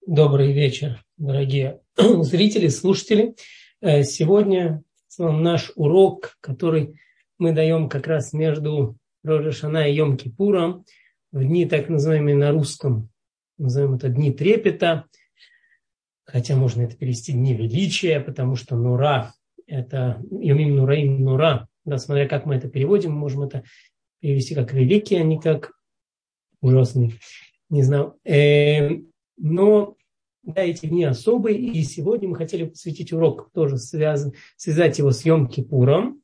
Добрый вечер, дорогие зрители, слушатели. Сегодня наш урок, который мы даем как раз между Рош ха-Шана и Йом-Кипуром, в дни так называемые на русском, назовем это дни трепета, хотя можно это перевести дни величия, потому что Нура – это Йомим Нураим Нура, да, смотря как мы это переводим, мы можем это перевести как великий, а не как ужасный, не знаю. Но да, эти дни особые, и сегодня мы хотели посвятить урок, тоже связать его с Йом-Кипуром.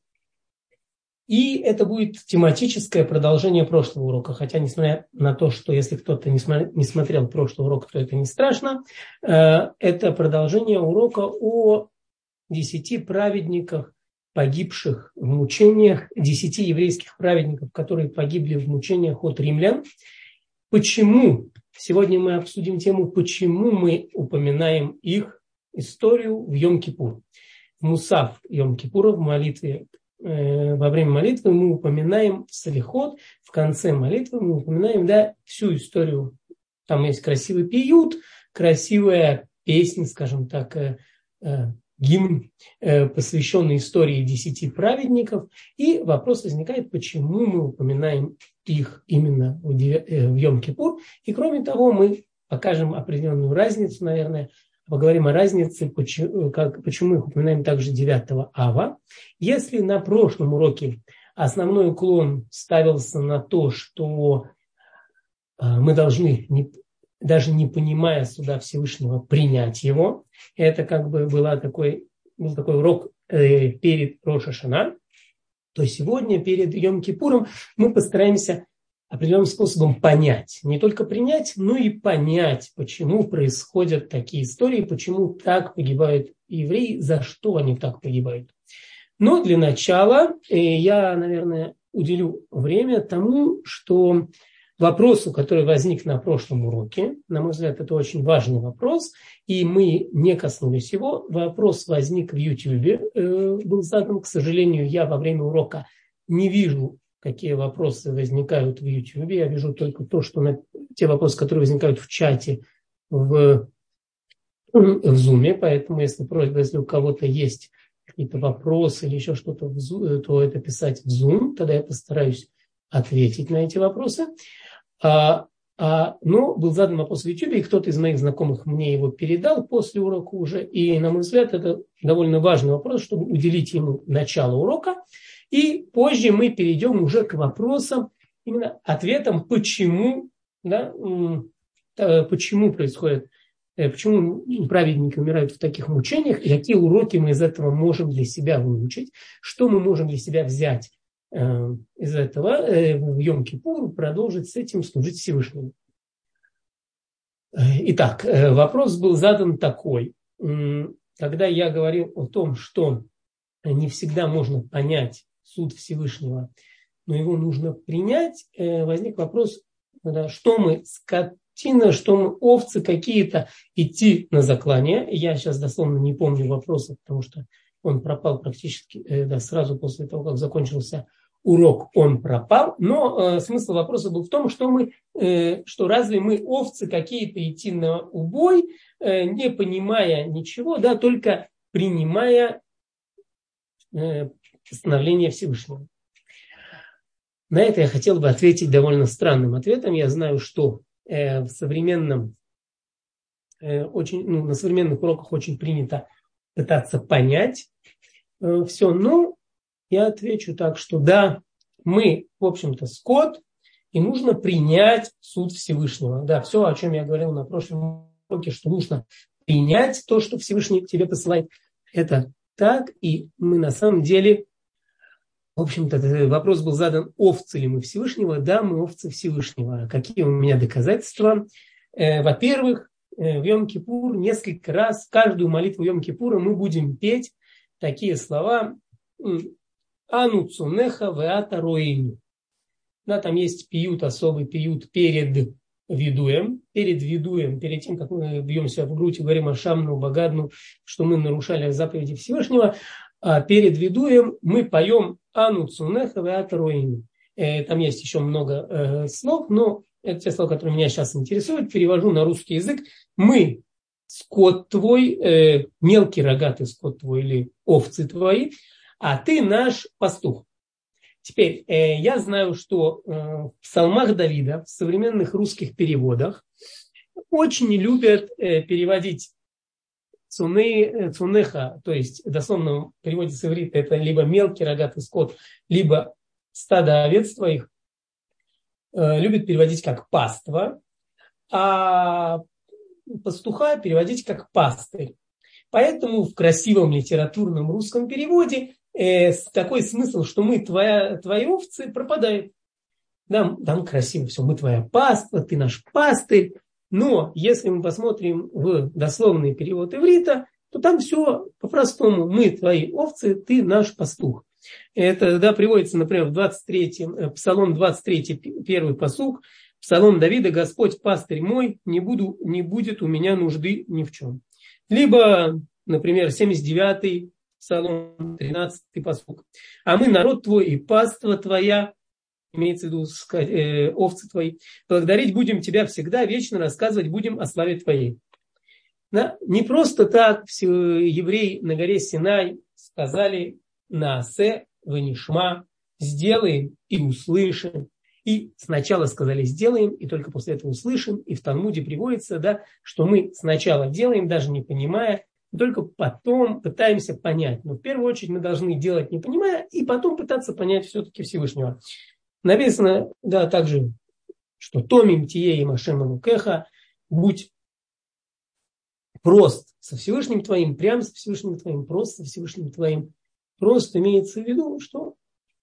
И это будет тематическое продолжение прошлого урока, хотя, несмотря на то, что если кто-то не смотрел прошлый урок, то это не страшно, это продолжение урока о 10 праведниках, погибших в мучениях, 10 еврейских праведников, которые погибли в мучениях от римлян. Почему? Сегодня мы обсудим тему, почему мы упоминаем их историю в Йом-Кипур. В Мусав Йом-Кипура, в молитве, во время молитвы мы упоминаем Салихот, в конце молитвы мы упоминаем, да, всю историю. Там есть красивый пиют, красивая песня, скажем так, гимн, посвященный истории 10 праведников. И вопрос возникает, почему мы упоминаем их именно в Йом-Кипур. И кроме того, мы покажем определенную разницу, наверное, поговорим о разнице, почему их упоминаем также 9 ава. Если на прошлом уроке основной уклон ставился на то, что мы должны, даже не понимая суда Всевышнего, принять его, это как бы был такой урок перед Рош ха-Шана, то сегодня перед Йом-Кипуром мы постараемся определенным способом понять, не только принять, но и понять, почему происходят такие истории, почему так погибают евреи, за что они так погибают. Но для начала я, наверное, уделю время тому, что вопросу, который возник на прошлом уроке, на мой взгляд, это очень важный вопрос, и мы не коснулись его. Вопрос возник в YouTube, был задан, к сожалению, я во время урока не вижу, какие вопросы возникают в YouTube, я вижу только те вопросы, которые возникают в чате в Zoom, поэтому если у кого-то есть какие-то вопросы или еще что-то, то это писать в Zoom, тогда я постараюсь ответить на эти вопросы. Но был задан вопрос в YouTube, и кто-то из моих знакомых мне его передал после урока уже. И, на мой взгляд, это довольно важный вопрос, чтобы уделить ему начало урока. И позже мы перейдем уже к вопросам, именно ответам, почему происходит, почему праведники умирают в таких мучениях, и какие уроки мы из этого можем для себя выучить, что мы можем для себя взять из этого в Йом-Кипур, продолжить с этим служить Всевышнему. Итак, вопрос был задан такой. Когда я говорил о том, что не всегда можно понять суд Всевышнего, но его нужно принять, возник вопрос, что мы скотина, что мы овцы какие-то, идти на заклание. Я сейчас дословно не помню вопроса, потому что он пропал практически сразу после того, как закончился урок, он пропал. Но смысл вопроса был в том, что разве мы овцы какие-то идти на убой, не понимая ничего, да, только принимая постановление Всевышнего. На это я хотел бы ответить довольно странным ответом. Я знаю, что на современных уроках очень принято пытаться понять все, но я отвечу так, что да, мы, в общем-то, скот, и нужно принять суд Всевышнего. Да, все, о чем я говорил на прошлом уроке, что нужно принять то, что Всевышний тебе посылает, это так, и мы на самом деле, в общем-то, вопрос был задан, овцы ли мы Всевышнего. Да, мы овцы Всевышнего. Какие у меня доказательства? Во-первых, в Йом-Кипур несколько раз, каждую молитву Йом-Кипура мы будем петь такие слова «Ану цунеха веата роину». Да, там есть пиют, особый пиют перед ведуем, перед тем, как мы бьемся в грудь и говорим Ашамну, Багадну, что мы нарушали заповеди Всевышнего, а перед ведуем мы поем Ану цунеха веата роину. Там есть еще много слов, но это те слова, которые меня сейчас интересуют. Перевожу на русский язык. Мы скот твой, мелкий рогатый скот твой или овцы твои, а ты наш пастух. Теперь, я знаю, что в псалмах Давида, в современных русских переводах, очень любят переводить цунеха, то есть дословно в переводе с иврита это либо мелкий рогатый скот, либо стадо овец твоих, любят переводить как паства, а пастуха переводить как пастырь. Поэтому в красивом литературном русском переводе такой смысл, что мы твои овцы пропадают. Там красиво все, мы твоя паства, ты наш пастырь. Но если мы посмотрим в дословный перевод иврита, то там все по-простому. Мы твои овцы, ты наш пастух. Это приводится, например, в Псалом 23, первый пасук, Псалом Давида: «Господь пастырь мой, не будет у меня нужды ни в чем». Либо, например, 79-й Псалом, 13-й пасук: «А мы народ твой и паства твоя», имеется в виду овцы твои, «благодарить будем тебя всегда, вечно рассказывать будем о славе твоей». Да? Не просто так евреи на горе Синай сказали «Наасе венишма», сделаем и услышим. И сначала сказали «сделаем», и только после этого услышим. И в Талмуде приводится, да, что мы сначала делаем, даже не понимая, и только потом пытаемся понять. Но в первую очередь мы должны делать не понимая, и потом пытаться понять все-таки Всевышнего. Написано, да, также, что «Томим тие и машем элокеха», будь прост со Всевышним твоим, прям со Всевышним твоим, прост со Всевышним твоим. Просто имеется в виду, что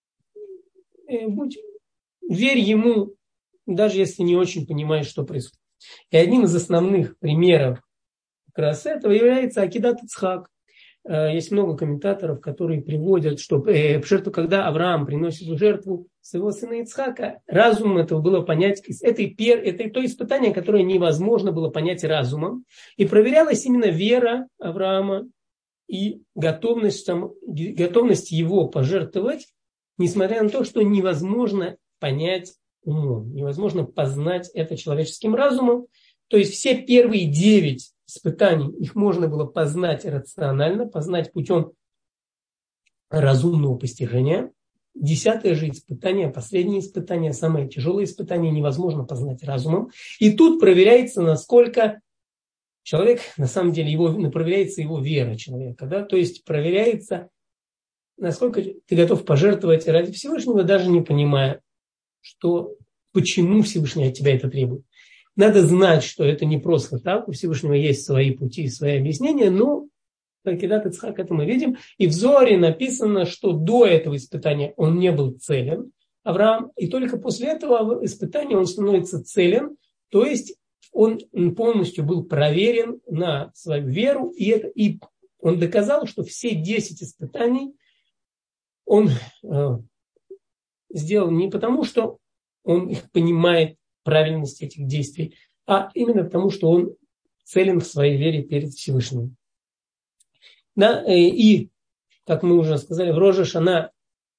верь ему, даже если не очень понимаешь, что происходит. И одним из основных примеров как раз этого является Акидат Ицхак. Есть много комментаторов, которые приводят, что когда Авраам приносит в жертву своего сына Ицхака, разумом этого было понять, это то испытание, которое невозможно было понять разумом, и проверялась именно вера Авраама и готовность его пожертвовать, несмотря на то, что невозможно понять умом, невозможно познать это человеческим разумом. То есть все первые 9 испытаний, их можно было познать рационально, познать путем разумного постижения. 10-е же испытание, последнее испытание, самое тяжелое испытание невозможно познать разумом. И тут проверяется, насколько человек, на самом деле, проверяется его вера человека. Да? То есть проверяется, насколько ты готов пожертвовать ради Всевышнего, даже не понимая, почему Всевышний от тебя это требует. Надо знать, что это не просто так, у Всевышнего есть свои пути, свои объяснения, но Акидат Ицхак это мы видим. И в Зоре написано, что до этого испытания он не был целен, Авраам, и только после этого испытания он становится целен, то есть он полностью был проверен на свою веру, и он доказал, что все 10 испытаний он сделал не потому, что он их понимает, правильность этих действий, а именно потому, что он целен в своей вере перед Всевышним. Да, и, как мы уже сказали, в Рош ха-Шана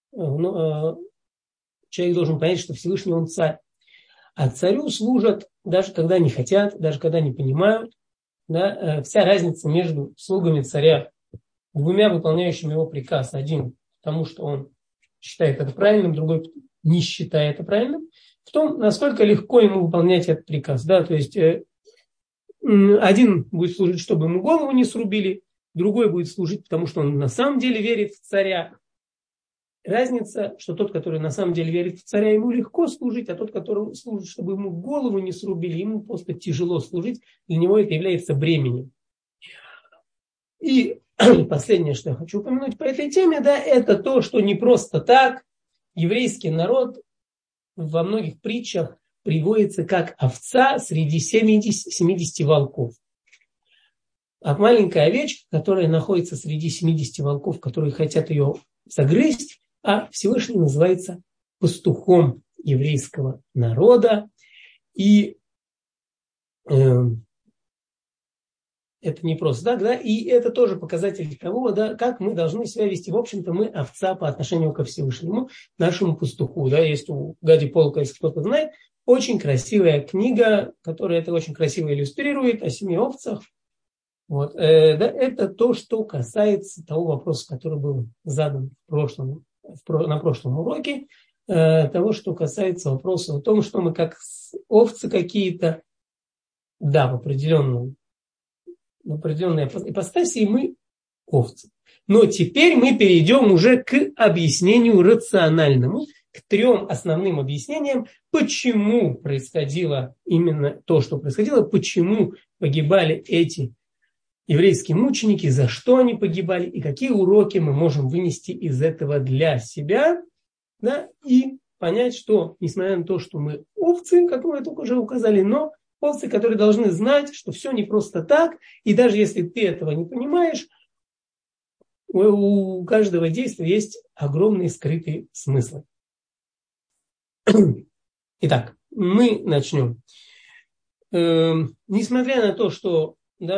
человек должен понять, что Всевышний он царь. А царю служат, даже когда не хотят, даже когда не понимают. Да, вся разница между слугами царя, двумя выполняющими его приказ. Один, потому что он считает это правильным, другой не считает это правильным. В том, насколько легко ему выполнять этот приказ. Да? То есть один будет служить, чтобы ему голову не срубили, другой будет служить, потому что он на самом деле верит в царя. Разница, что тот, который на самом деле верит в царя, ему легко служить, а тот, который служит, чтобы ему голову не срубили, ему просто тяжело служить, для него это является бременем. И последнее, что я хочу упомянуть по этой теме, да, это то, что не просто так еврейский народ во многих притчах приводится как овца среди 70 волков. А маленькая овечка, которая находится среди 70 волков, которые хотят ее загрызть, а Всевышний называется пастухом еврейского народа. И это не просто так, да, и это тоже показатель того, да, как мы должны себя вести. В общем-то, мы овца по отношению ко Всевышнему, нашему пастуху. Да, есть у Гади Полка, если кто-то знает, очень красивая книга, которая это очень красиво иллюстрирует, о 7 овцах. Вот. Да, это то, что касается того вопроса, который был задан на прошлом уроке, того, что касается вопроса о том, что мы как овцы какие-то, да, в определенной ипостаси мы овцы. Но теперь мы перейдем уже к объяснению рациональному, к 3 основным объяснениям, почему происходило именно то, что происходило, почему погибали эти еврейские мученики, за что они погибали и какие уроки мы можем вынести из этого для себя, да, и понять, что, несмотря на то, что мы овцы, как мы только уже указали, но овцы, которые должны знать, что все не просто так, и даже если ты этого не понимаешь, у каждого действия есть огромные скрытые смыслы. Итак, мы начнем. Несмотря на то, что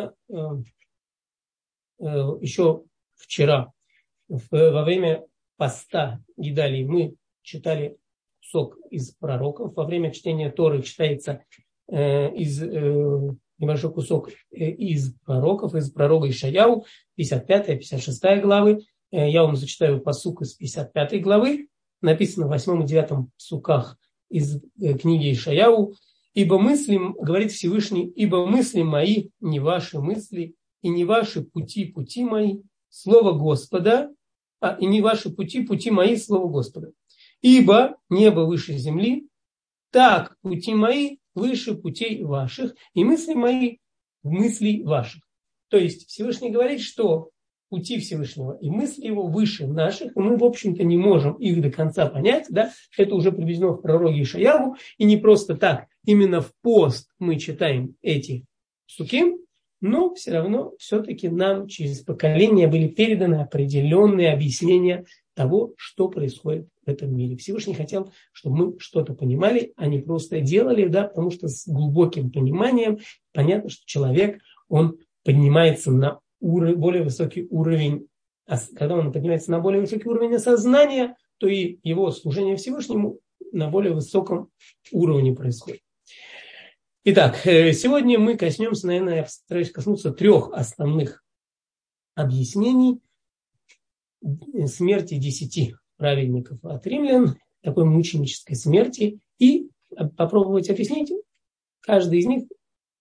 еще вчера во время поста Гидалии мы читали кусок из пророков. Во время чтения Торы читается небольшой кусок из пророков, из пророка Ишаяу, 55-56 главы. Я вам зачитаю пасук из 55 главы. Написано в 8 и 9 псуках из книги Ишаяу. «Ибо мысли, говорит Всевышний, ибо мысли мои не ваши мысли, и не ваши пути, пути мои, слово Господа, и не ваши пути, пути мои, слово Господа. Ибо небо выше земли, так пути мои выше путей ваших, и мысли мои мыслей ваших». То есть Всевышний говорит, что пути Всевышнего и мысли его выше наших, и мы, в общем-то, не можем их до конца понять, да? Это уже приведено в пророке Ишаяу, и не просто так, именно в пост мы читаем эти псуки, но все равно все-таки нам через поколения были переданы определенные объяснения того, что происходит в этом мире. Всевышний хотел, чтобы мы что-то понимали, а не просто делали, да, потому что с глубоким пониманием понятно, что человек, он поднимается на более высокий уровень, когда он поднимается на более высокий уровень осознания, то и его служение Всевышнему на более высоком уровне происходит. Итак, сегодня мы коснемся, наверное, я постараюсь коснуться 3 основных объяснений смерти 10 праведников от римлян, такой мученической смерти, и попробовать объяснить каждый из них,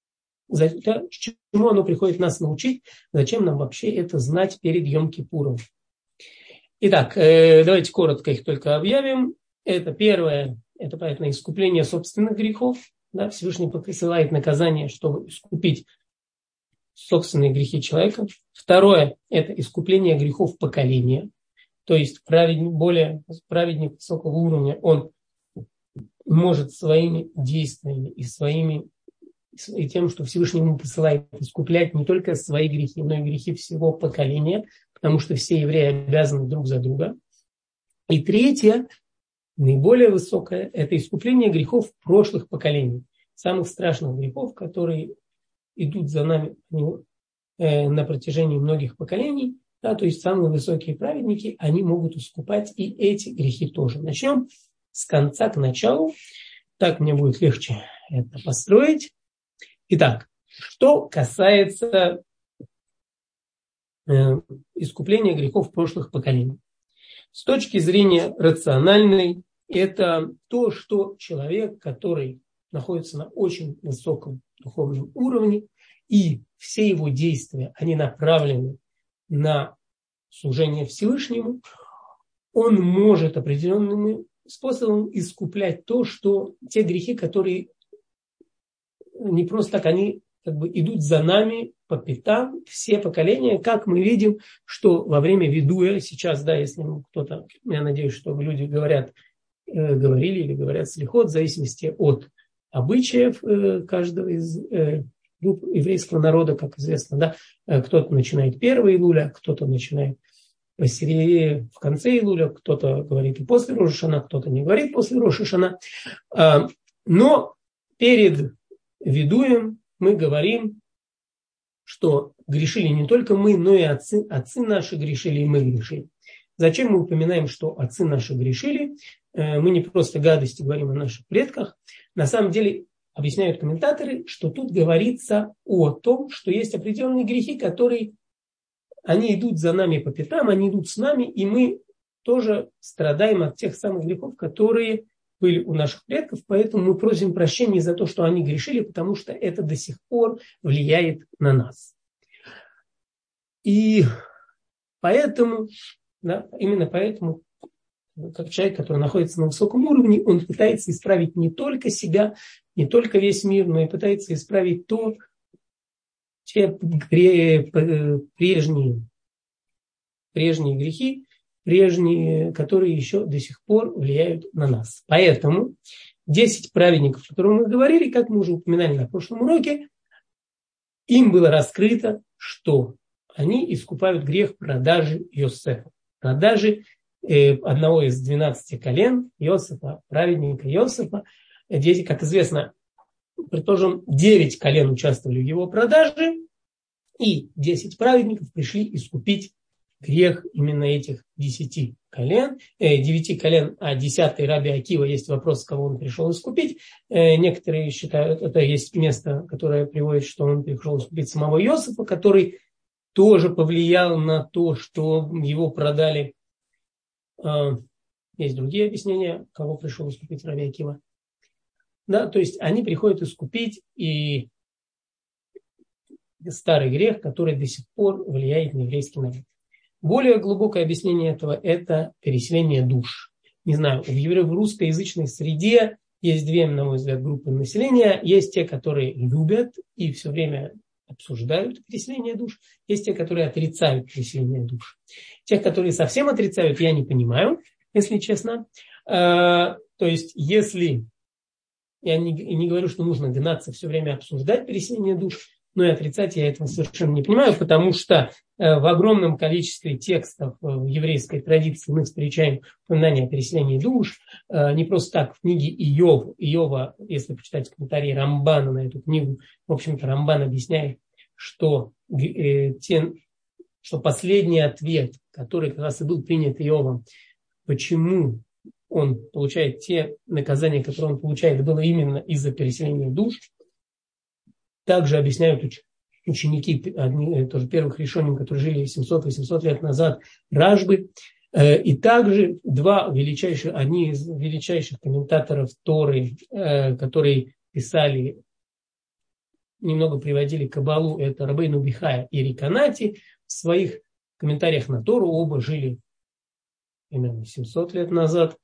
чему оно приходит нас научить, зачем нам вообще это знать перед Йом-Кипуром. Итак, давайте коротко их только объявим. Это первое, это, понятно, искупление собственных грехов. Да, Всевышний присылает наказание, чтобы искупить собственные грехи человека. Второе, это искупление грехов поколения. То есть праведник высокого уровня, он может своими действиями и тем, что Всевышний ему посылает, искуплять не только свои грехи, но и грехи всего поколения, потому что все евреи обязаны друг за друга. И третье, наиболее высокое, это искупление грехов прошлых поколений, самых страшных грехов, которые идут за нами на протяжении многих поколений. Да, то есть самые высокие праведники, они могут искупать и эти грехи тоже. Начнем с конца к началу. Так мне будет легче это построить. Итак, что касается искупления грехов прошлых поколений. С точки зрения рациональной, это то, что человек, который находится на очень высоком духовном уровне, и все его действия, они направлены на служение Всевышнему, он может определенным способом искуплять те грехи, которые не просто так, они как бы идут за нами по пятам, все поколения, как мы видим, что во время Видуя, сейчас, да, если кто-то, я надеюсь, что люди говорили или говорят слихот, в зависимости от обычаев каждого из групп еврейского народа, как известно, да, кто-то начинает 1 Илуля, кто-то начинает посередине, в конце Илуля, кто-то говорит и после Рош ха-Шана, кто-то не говорит после Рош ха-Шана. Но перед Видуем мы говорим, что грешили не только мы, но и отцы наши грешили, и мы грешили. Зачем мы упоминаем, что отцы наши грешили? Мы не просто гадости говорим о наших предках. На самом деле объясняют комментаторы, что тут говорится о том, что есть определенные грехи, которые они идут за нами по пятам, они идут с нами, и мы тоже страдаем от тех самых грехов, которые были у наших предков, поэтому мы просим прощения за то, что они грешили, потому что это до сих пор влияет на нас. И поэтому, да, именно поэтому, как человек, который находится на высоком уровне, он пытается исправить не только себя, не только весь мир, но и пытается исправить те прежние грехи, которые еще до сих пор влияют на нас. Поэтому 10 праведников, о которых мы говорили, как мы уже упоминали на прошлом уроке, им было раскрыто, что они искупают грех продажи Йосефа. Продажи одного из 12 колен Йосефа, праведника Йосефа. Дети, как известно, предположим, 9 колен участвовали в его продаже, и 10 праведников пришли искупить грех именно этих 10 колен, 9 колен, а 10-й Раби Акива, есть вопрос, кого он пришел искупить. Некоторые считают, это есть место, которое приводит, что он пришел искупить самого Йосефа, который тоже повлиял на то, что его продали. Есть другие объяснения, кого пришел искупить Раби Акива. Да, то есть они приходят искупить и старый грех, который до сих пор влияет на еврейский народ. Более глубокое объяснение этого – это переселение душ. Не знаю, в русскоязычной среде есть две, на мой взгляд, группы населения. Есть те, которые любят и все время обсуждают переселение душ. Есть те, которые отрицают переселение душ. Тех, которые совсем отрицают, я не понимаю, если честно. То есть, если я не говорю, что нужно гнаться все время обсуждать переселение душ, но и отрицать я этого совершенно не понимаю, потому что в огромном количестве текстов в еврейской традиции мы встречаем упоминание о переселении душ. Не просто так в книге Иова, если почитать комментарии Рамбана на эту книгу, в общем-то Рамбан объясняет, что последний ответ, который как раз и был принят Иовом, почему он получает те наказания, которые он получает, было именно из-за переселения душ. Также объясняют ученики тоже первых решений, которые жили 700-800 лет назад, Рашбы. И также одни из величайших комментаторов Торы, которые писали, немного приводили Кабалу, это Рабейну Бихая и Риканати, в своих комментариях на Тору, оба жили примерно 700 лет назад.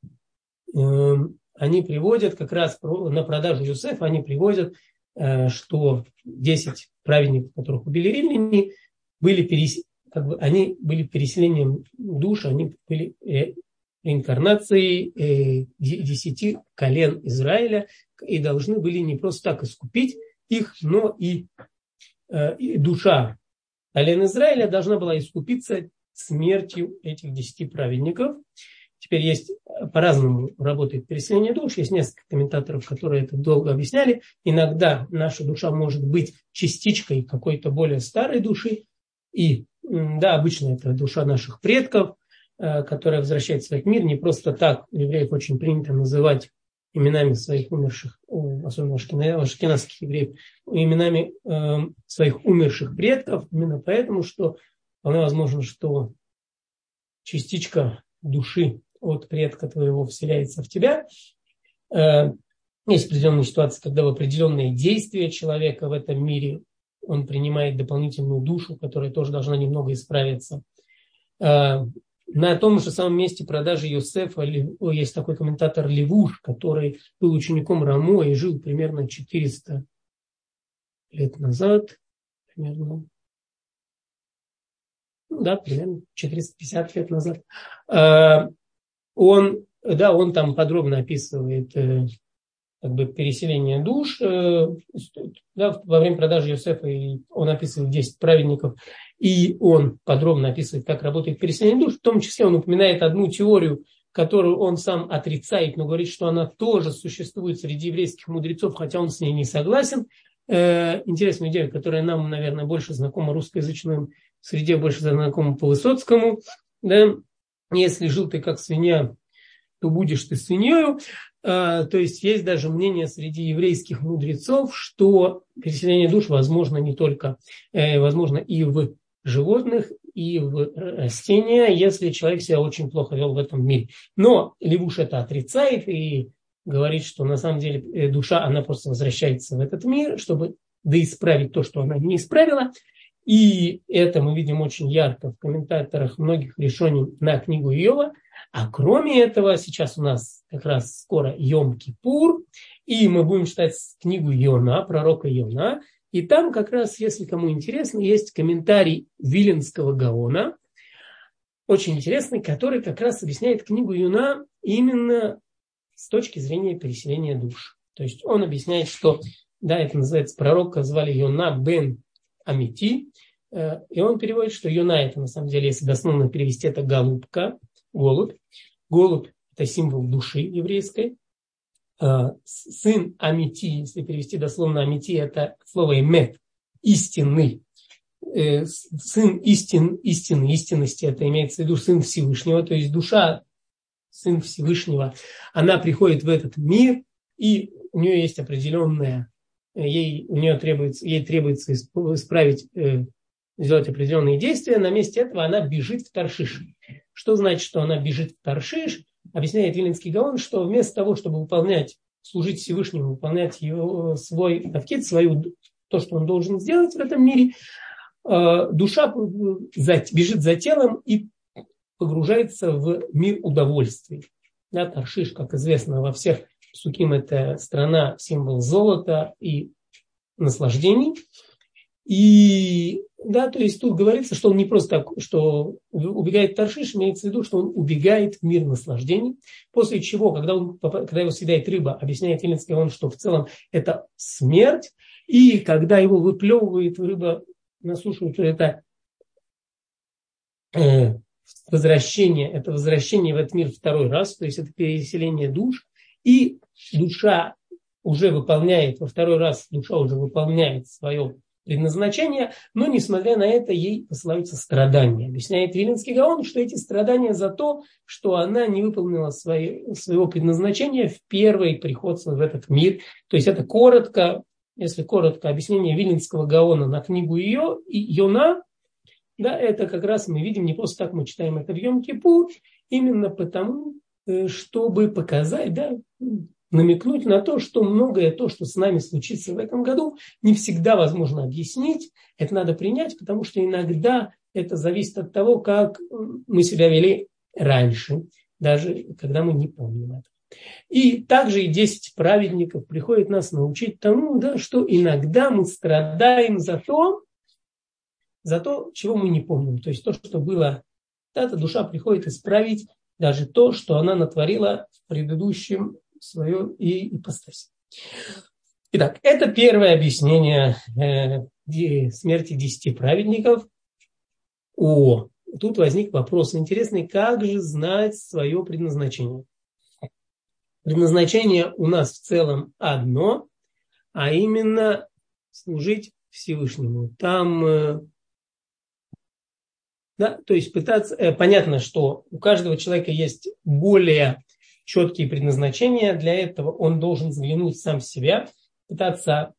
Они приводят как раз на продажу Йосефа, они приводят, что 10 праведников, которых убили римляне, они были переселением душ, они были реинкарнацией 10 колен Израиля и должны были не просто так искупить их, но и душа колен Израиля должна была искупиться смертью этих 10 праведников. Теперь есть по-разному работает переселение душ. Есть несколько комментаторов, которые это долго объясняли. Иногда наша душа может быть частичкой какой-то более старой души. И да, обычно это душа наших предков, которая возвращается в этот мир. Не просто так у евреев очень принято называть именами своих умерших, особенно ашкеназских евреев, именами своих умерших предков. Именно поэтому, что вполне возможно, что частичка души от предка твоего вселяется в тебя. Есть определенные ситуации, когда в определенные действия человека в этом мире он принимает дополнительную душу, которая тоже должна немного исправиться. На том же самом месте продажи Йосефа есть такой комментатор Левуш, который был учеником Рамо и жил примерно 400 лет назад. Примерно 450 лет назад. Он там подробно описывает переселение душ. Во время продажи Йосефа он описывает 10 праведников, и он подробно описывает, как работает переселение душ. В том числе он упоминает одну теорию, которую он сам отрицает, но говорит, что она тоже существует среди еврейских мудрецов, хотя он с ней не согласен. Интересную идею, которая нам, наверное, больше знакома русскоязычным среде, больше знакома по Высоцкому. Да? Если жил ты как свинья, то будешь ты свиньей. То есть есть даже мнение среди еврейских мудрецов, что переселение душ возможно не только, возможно и в животных, и в растения, если человек себя очень плохо вел в этом мире. Но Левуш это отрицает и говорит, что на самом деле душа, она просто возвращается в этот мир, чтобы доисправить то, что она не исправила. И это мы видим очень ярко в комментаторах многих решений на книгу Иова. А кроме этого, сейчас у нас как раз скоро Йом-Кипур, и мы будем читать книгу Иона, пророка Иона. И там как раз, если кому интересно, есть комментарий Виленского Гаона, очень интересный, который как раз объясняет книгу Иона именно с точки зрения переселения душ. То есть он объясняет, что, да, это называется, пророка звали Иона бен Амити, и он переводит, что Иона это на самом деле, если дословно перевести, это голубка, голубь. Голубь это символ души еврейской. Сын Амити, если перевести дословно Амити, это слово эмет, истинный. Сын истинности, это имеется в виду сын Всевышнего, то есть душа, сын Всевышнего, она приходит в этот мир, и у нее есть определенная, ей требуется исправить, сделать определенные действия, на месте этого она бежит в Таршиш. Что значит, что она бежит в Таршиш? Объясняет Виленский Гаон, что вместо того, чтобы служить Всевышнему, выполнять его, свой тафкид, то, что он должен сделать в этом мире, душа бежит за телом и погружается в мир удовольствий. Да, Таршиш, как известно, во всех псуким это страна, символ золота и наслаждений. И да, то есть тут говорится, что он не просто так, что убегает в Таршиш, имеется в виду, что он убегает в мир наслаждений, после чего, когда его съедает рыба, объясняет Виленский Гаон, что в целом это смерть, и когда его выплевывает рыба на сушу, то это возвращение в этот мир второй раз, то есть это переселение душ, и душа уже выполняет свое предназначение, но, несмотря на это, ей посылаются страдания. Объясняет Виленский Гаон, что эти страдания за то, что она не выполнила своего предназначения в первый приход в этот мир. То есть это если коротко, объяснение Виленского Гаона на книгу Иона, да, это как раз мы видим, не просто так мы читаем это в Йом-Кипур, именно потому, чтобы показать, да, намекнуть на то, что многое то, что с нами случится в этом году, не всегда возможно объяснить. Это надо принять, потому что иногда это зависит от того, как мы себя вели раньше, даже когда мы не помним это. И также и 10 праведников приходят нас научить тому, да, что иногда мы страдаем за то, чего мы не помним. То есть то, что было, эта душа приходит исправить даже то, что она натворила в предыдущем свое и ипостаси. Итак, это первое объяснение смерти 10 праведников. Тут возник вопрос интересный, как же знать свое предназначение? Предназначение у нас в целом одно, а именно служить Всевышнему. Там, да, то есть понятно, что у каждого человека есть более четкие предназначения. Для этого он должен заглянуть сам в себя, попытаться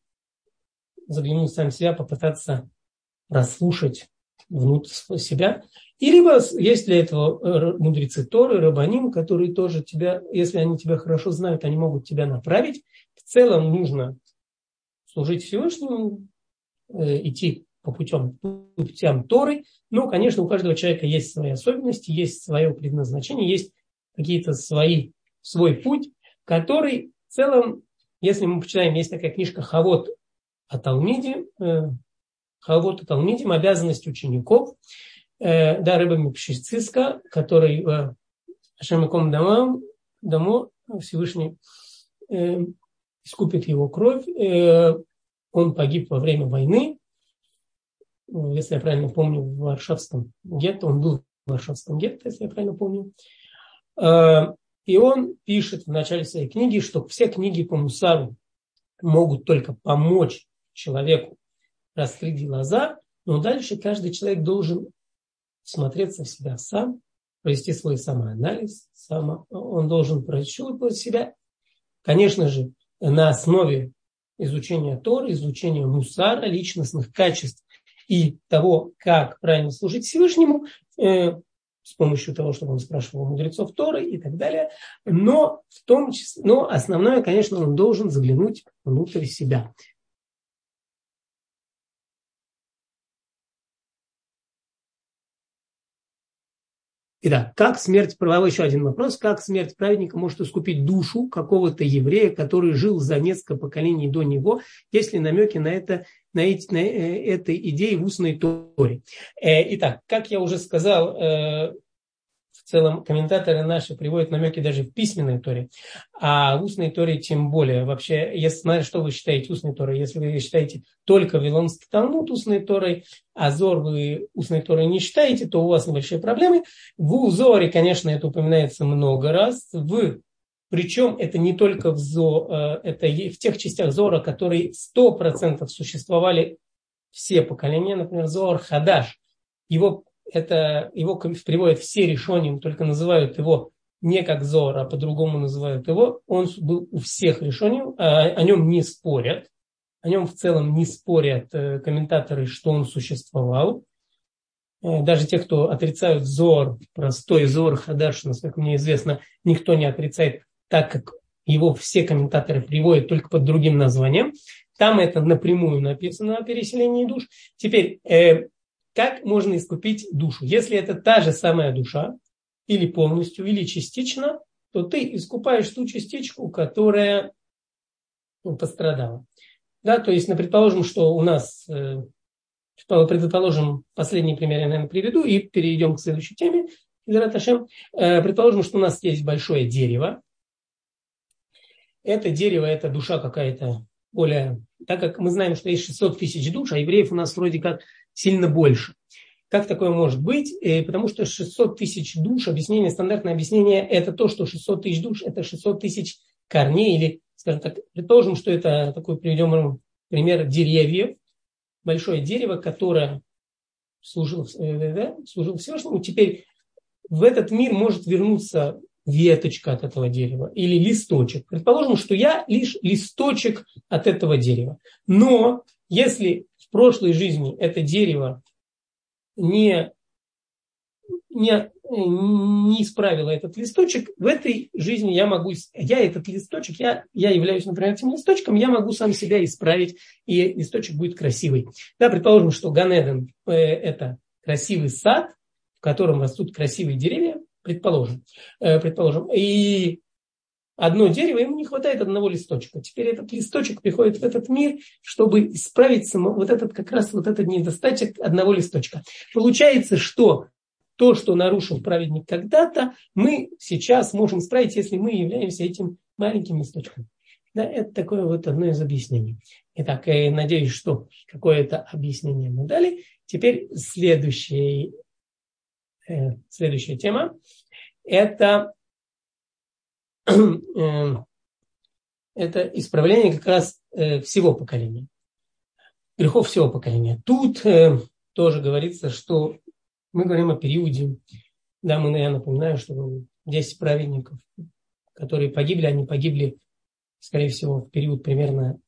расслушать внутрь себя. И либо есть для этого мудрецы Торы, рабаним, которые тоже если они тебя хорошо знают, они могут тебя направить. В целом нужно служить Всевышнему, идти по путям Торы. Но, конечно, у каждого человека есть свои особенности, есть свое предназначение, есть какие-то свой путь, который в целом, если мы почитаем, есть такая книжка Хавот о-Талмидим, обязанности учеников, да, Ребе Мипшициска, который Ашем Иком Дамо, Всевышний искупит его кровь. Он погиб во время войны, если я правильно помню, в Варшавском гетто. Он был в Варшавском гетто, если я правильно помню. И он пишет в начале своей книги, что все книги по мусару могут только помочь человеку раскрыть глаза, но дальше каждый человек должен смотреться в себя сам, провести свой самоанализ, он должен прощупать себя конечно же, на основе изучения Торы, изучения мусара, личностных качеств и того, как правильно служить Всевышнему, с помощью того, что он спрашивал у мудрецов Торы и так далее. Но основное, конечно, он должен заглянуть внутрь себя. Итак, еще один вопрос. Как смерть праведника может искупить душу какого-то еврея, который жил за несколько поколений до него? Есть ли намеки на этой идее в устной Торе? Итак, как я уже сказал, в целом комментаторы наши приводят намеки даже в письменной Торе, а в устной Торе тем более. Вообще, если что вы считаете устной Торой, если вы считаете только Вавилонский Талмуд устной Торой, а Зор вы устной Торой не считаете, то у вас небольшие проблемы. В Зоре, конечно, это упоминается много раз. Причем это не только это в тех частях Зора, которые 100% существовали все поколения. Например, Зор Хадаш. Его приводят все решения, только называют его не как Зор, а по-другому называют его. Он был у всех решений, о нем не спорят. О нем в целом не спорят комментаторы, что он существовал. Даже те, кто отрицают Зор, простой Зор Хадаш, насколько мне известно, никто не отрицает, так как его все комментаторы приводят только под другим названием. Там это напрямую написано о переселении душ. Теперь, как можно искупить душу? Если это та же самая душа, или полностью, или частично, то ты искупаешь ту частичку, которая пострадала. Да, то есть, предположим, что у нас, последний пример я, наверное, приведу и перейдем к следующей теме. Предположим, что у нас есть большое дерево. Это дерево, это душа какая-то более... Так как мы знаем, что есть 600 тысяч душ, а евреев у нас вроде как сильно больше. Как такое может быть? Потому что 600 тысяч душ, стандартное объяснение, это то, что 600 тысяч душ, это 600 тысяч корней, или, скажем так, предположим, что это такой, приведем пример деревьев, большое дерево, которое служило Всевышнему, теперь в этот мир может вернуться веточка от этого дерева или листочек. Предположим, что я лишь листочек от этого дерева. Но если в прошлой жизни это дерево не исправила этот листочек, в этой жизни я являюсь, например, этим листочком, я могу сам себя исправить, и листочек будет красивый. Да, предположим, что Ган-Эден – это красивый сад, в котором растут красивые деревья, предположим, и одно дерево, ему не хватает одного листочка. Теперь этот листочек приходит в этот мир, чтобы исправить этот недостаток одного листочка. Получается, что то, что нарушил праведник когда-то, мы сейчас можем исправить, если мы являемся этим маленьким листочком. Да, это такое одно из объяснений. Итак, я надеюсь, что какое-то объяснение мы дали. Теперь следующая тема. Это исправление как раз всего поколения. Грехов всего поколения. Тут тоже говорится, что мы говорим о периоде. Да, я напоминаю, что 10 праведников, которые погибли, они погибли, скорее всего, в период примерно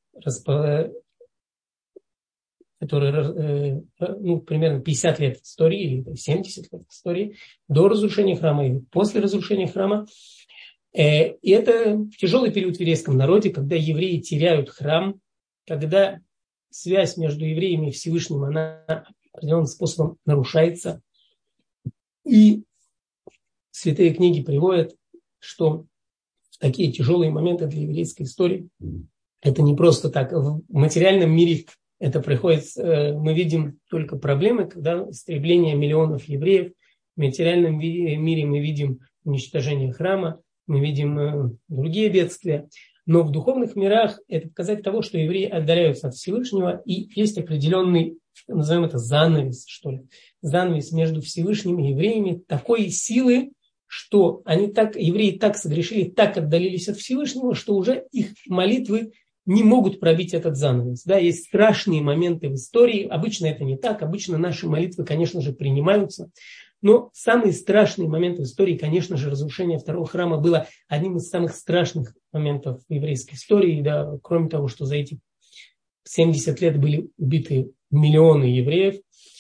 примерно 50 лет истории или 70 лет истории до разрушения храма и после разрушения храма. И это тяжелый период в еврейском народе, когда евреи теряют храм, когда связь между евреями и Всевышним, она определенным способом нарушается. И святые книги приводят, что в такие тяжелые моменты для еврейской истории, это не просто так. В материальном мире это приходит, мы видим только проблемы, когда истребление миллионов евреев. В материальном мире мы видим уничтожение храма, мы видим другие бедствия. Но в духовных мирах это показатель того, что евреи отдаляются от Всевышнего, и есть определенный, назовем это занавес, занавес между Всевышним и евреями такой силы, что евреи так согрешили, так отдалились от Всевышнего, что уже их молитвы не могут пробить этот занавес. Да, есть страшные моменты в истории. Обычно это не так. Обычно наши молитвы, конечно же, принимаются. Но самые страшные моменты в истории, конечно же, разрушение второго храма было одним из самых страшных моментов в еврейской истории. Да, кроме того, что за эти 70 лет были убиты миллионы евреев.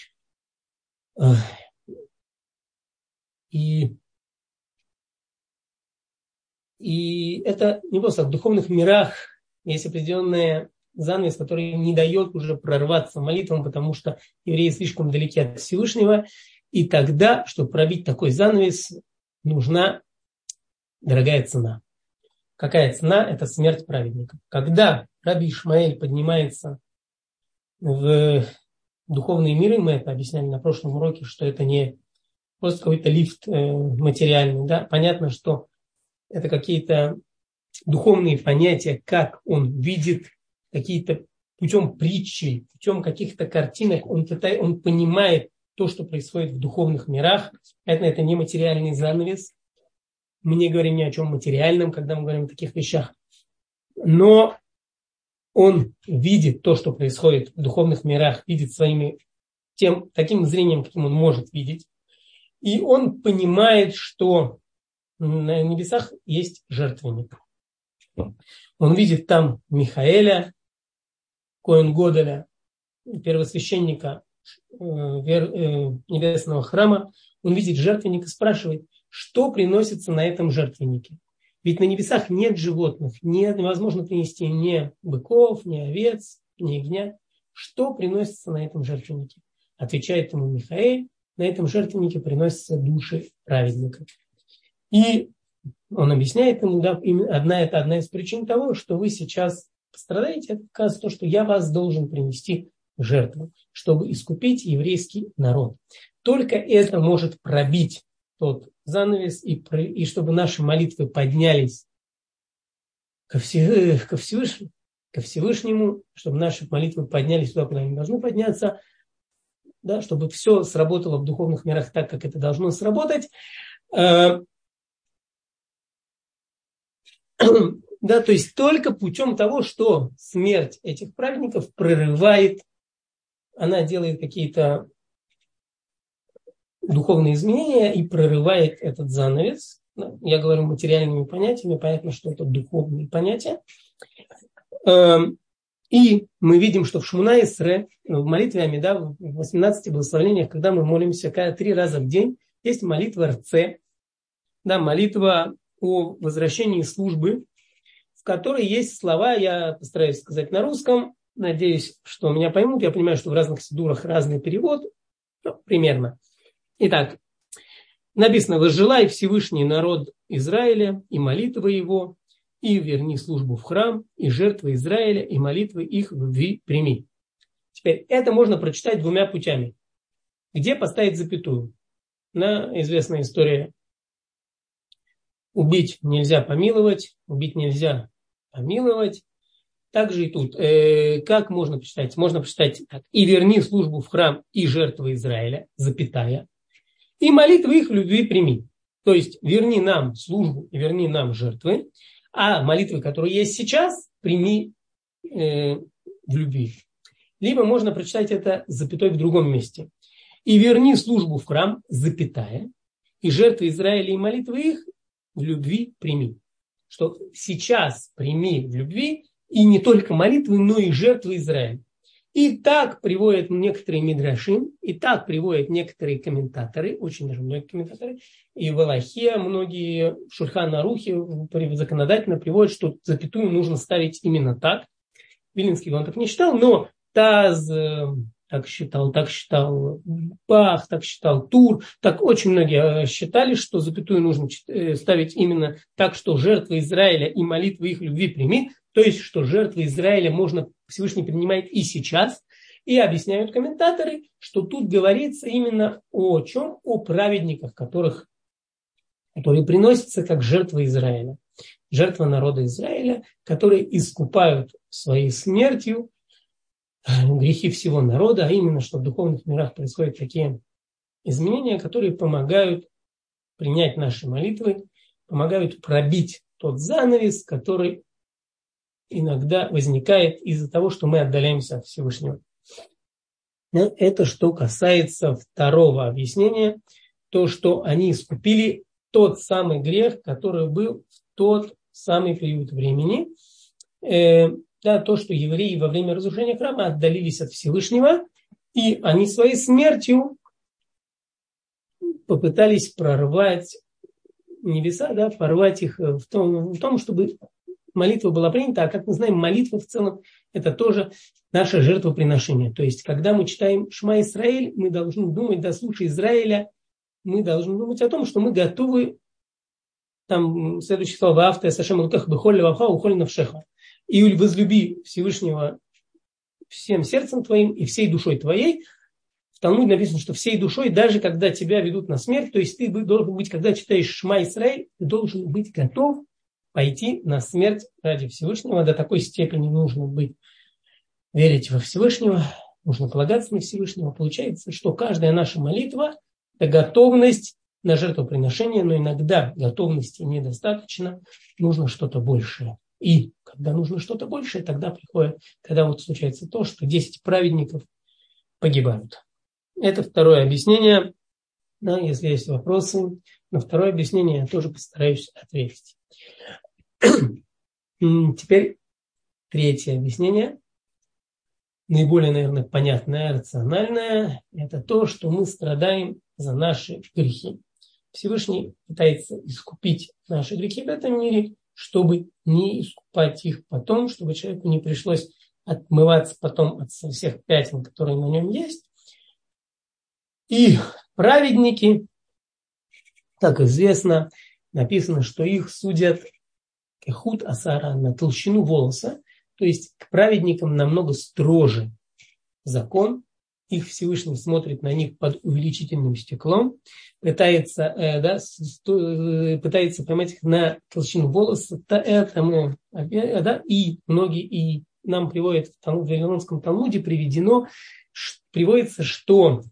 И это не просто в духовных мирах есть определенный занавес, который не дает уже прорваться молитвам, потому что евреи слишком далеки от Всевышнего. И тогда, чтобы пробить такой занавес, нужна дорогая цена. Какая цена? Это смерть праведника. Когда Раби Ишмаэль поднимается в духовные миры, мы это объясняли на прошлом уроке, что это не просто какой-то лифт материальный. Да? Понятно, что это какие-то духовные понятия, как он видит какие-то путем притчи, путем каких-то картинок, он понимает то, что происходит в духовных мирах. Это не материальный занавес. Мы не говорим ни о чем материальном, когда мы говорим о таких вещах. Но он видит то, что происходит в духовных мирах, видит таким зрением, каким он может видеть. И он понимает, что на небесах есть жертвенник. Он видит там Михаэля, Коэн Годеля, первосвященника небесного храма. Он видит жертвенник и спрашивает, что приносится на этом жертвеннике. Ведь на небесах нет животных, невозможно принести ни быков, ни овец, ни ягнят. Что приносится на этом жертвеннике? Отвечает ему Михаэль, на этом жертвеннике приносятся души праведников. И он объясняет ему, да, это одна из причин того, что вы сейчас страдаете, это оказывается то, что я вас должен принести в жертву, чтобы искупить еврейский народ. Только это может пробить тот занавес, и чтобы наши молитвы поднялись ко Всевышнему, чтобы наши молитвы поднялись туда, куда они должны подняться, да, чтобы все сработало в духовных мирах так, как это должно сработать. Да, то есть только путем того, что смерть этих праведников прорывает, она делает какие-то духовные изменения и прорывает этот занавес. Да, я говорю материальными понятиями, понятно, что это духовные понятия. И мы видим, что в Шмона-Эсре, в молитве Амида, в 18 благословениях, когда мы молимся 3 раза в день, есть молитва РЦ, да, молитва о возвращении службы, в которой есть слова, я постараюсь сказать на русском, надеюсь, что меня поймут. Я понимаю, что в разных сидурах разный перевод, примерно. Итак, написано: «Возжелай Всевышний народ Израиля и молитвы его, и верни службу в храм, и жертвы Израиля, и молитвы их в любви прими». Теперь это можно прочитать 2 путями. Где поставить запятую? Известная история. Убить нельзя помиловать, убить нельзя помиловать. Также и тут. Как можно прочитать? Можно прочитать так: «И верни службу в храм и жертвы Израиля, запятая, и молитвы их в любви прими». То есть верни нам службу и верни нам жертвы, а молитвы, которые есть сейчас, прими в любви. Либо можно прочитать это запятой в другом месте. «И верни службу в храм, запятая, и жертвы Израиля и молитвы их в любви прими». Что сейчас прими в любви и не только молитвы, но и жертвы Израиля. И так приводят некоторые мидрашим, и так приводят некоторые комментаторы, очень даже многие комментаторы, и в Алахе, многие в Шульхан Арухе законодательно приводят, что запятую нужно ставить именно так. Вилинский он так не считал, но Таз так считал Бах, так считал Тур, так очень многие считали, что запятую нужно ставить именно так, что жертва Израиля и молитвы их любви прими, то есть, что жертвы Израиля Всевышний принимает и сейчас, и объясняют комментаторы, что тут говорится именно о чем? О праведниках, которые приносятся как жертва Израиля, жертва народа Израиля, которые искупают своей смертью грехи всего народа, а именно, что в духовных мирах происходят такие изменения, которые помогают принять наши молитвы, помогают пробить тот занавес, который иногда возникает из-за того, что мы отдаляемся от Всевышнего. Но это что касается второго объяснения, то, что они искупили тот самый грех, который был в тот самый период времени. То, что евреи во время разрушения храма отдалились от Всевышнего, и они своей смертью попытались прорвать небеса, порвать их в том, чтобы молитва была принята. А как мы знаем, молитва в целом это тоже наше жертвоприношение. То есть, когда мы читаем Шма Исраэль, мы должны думать, слушай Израиля, мы должны думать о том, что мы готовы, там следующее слово, «Ваавта эс Элокеха бехоль левавха ухоль навшеха». И возлюби Всевышнего всем сердцем твоим и всей душой твоей. В Талмуде написано, что всей душой, даже когда тебя ведут на смерть, то есть ты должен быть, когда читаешь Шма Исраэль, ты должен быть готов пойти на смерть ради Всевышнего. До такой степени нужно быть, верить во Всевышнего, нужно полагаться на Всевышнего. Получается, что каждая наша молитва – это готовность на жертвоприношение, но иногда готовности недостаточно, нужно что-то большее. И когда нужно что-то большее, тогда когда случается то, что 10 праведников погибают. Это второе объяснение. Если есть вопросы, на второе объяснение я тоже постараюсь ответить. Теперь третье объяснение. Наиболее, наверное, понятное, рациональное. Это то, что мы страдаем за наши грехи. Всевышний пытается искупить наши грехи в этом мире, чтобы не искупать их потом, чтобы человеку не пришлось отмываться потом от всех пятен, которые на нем есть. И праведники, как известно, написано, что их судят кехут асара, на толщину волоса, то есть к праведникам намного строже закон. Их Всевышний смотрит на них под увеличительным стеклом, пытается поймать их на толщину волоса, и многие, и нам приводят в Вавилонском Талмуде приводится, что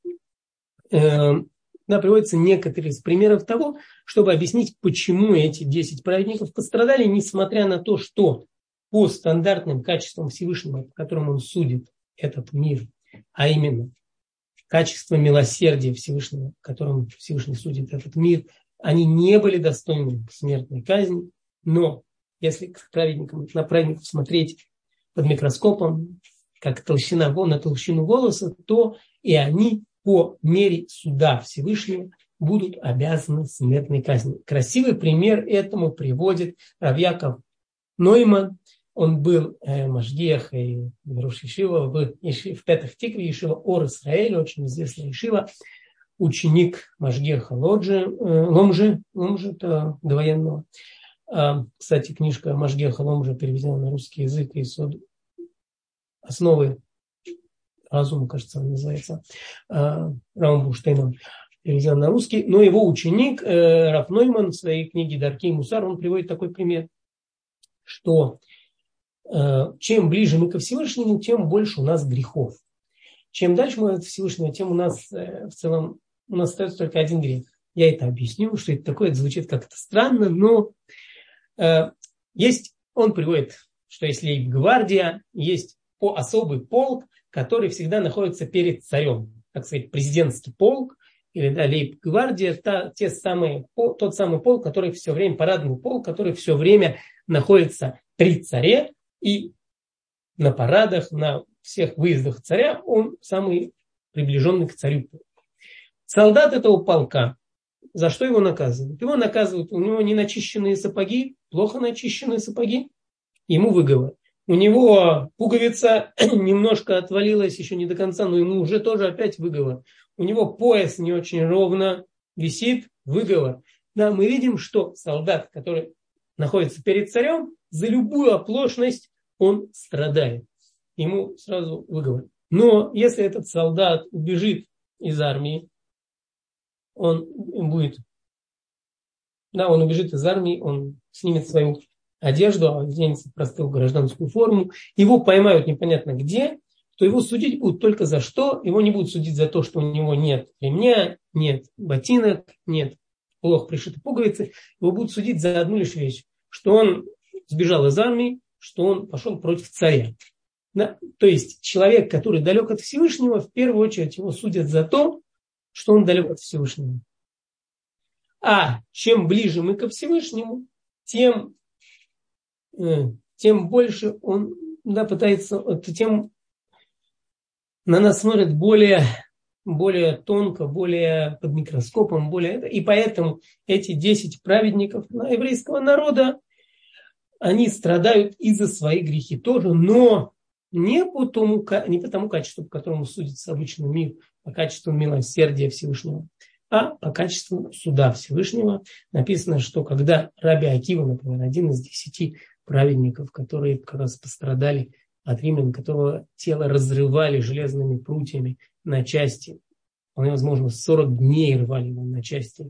приводятся некоторые из примеров того, чтобы объяснить, почему эти 10 праведников пострадали, несмотря на то, что по стандартным качествам Всевышнего, по которым он судит этот мир, а именно качество милосердия Всевышнего, которым Всевышний судит этот мир, они не были достойны смертной казни, но если на праведников смотреть под микроскопом, как на толщину волоса, то и они по мере суда Всевышнего будут обязаны смертной казни. Красивый пример этому приводит Рав Яков Нойман. Он был машгиах и рош ешива в Петах-Тикве, ешива Ор Исраэль, очень известная ешива, ученик машгиаха Ломжи, это довоенного. Кстати, книжка Машгиаха Ломжи переведена на русский язык, и основы разума, кажется, она называется, Равом Буштейном переведена на русский. Но его ученик Рав Нойман в своей книге «Дарки и Мусар» он приводит такой пример, что чем ближе мы ко Всевышнему, тем больше у нас грехов. Чем дальше мы от Всевышнего, тем у нас в целом остается только один грех. Я это объясню, что это такое, это звучит как-то странно, но он приводит, что есть лейб-гвардия, есть особый полк, который всегда находится перед царем, так сказать, президентский полк, или лейб-гвардия, тот самый полк, который все время, парадный полк, который все время находится при царе, и на парадах, на всех выездах царя он самый приближенный к царю. Солдат этого полка, за что его наказывают? Его наказывают, у него неначищенные сапоги, плохо начищенные сапоги, ему выговор. У него пуговица немножко отвалилась, еще не до конца, но ему уже тоже опять выговор. У него пояс не очень ровно висит, выговор. Да, мы видим, что солдат, который находится перед царем, за любую оплошность он страдает. Ему сразу выговор. Но если этот солдат убежит из армии, он убежит из армии, он снимет свою одежду, оденется в простую гражданскую форму, его поймают непонятно где, то его судить будут только за что? Его не будут судить за то, что у него нет ремня, нет ботинок, нет плохо пришитой пуговицы. Его будут судить за одну лишь вещь, что он сбежал из армии, что он пошел против царя. Да? То есть человек, который далек от Всевышнего, в первую очередь его судят за то, что он далек от Всевышнего. А чем ближе мы ко Всевышнему, тем больше он пытается, тем на нас смотрит более тонко, более под микроскопом, и поэтому эти 10 праведников еврейского народа, они страдают и за свои грехи тоже, но не по тому качеству, по которому судится обычный мир, по качеству милосердия Всевышнего, а по качеству суда Всевышнего. Написано, что когда Раби Акива, например, один из 10 праведников, которые как раз пострадали от римлян, которого тело разрывали железными прутьями на части, вполне возможно, 40 дней рвали его на части,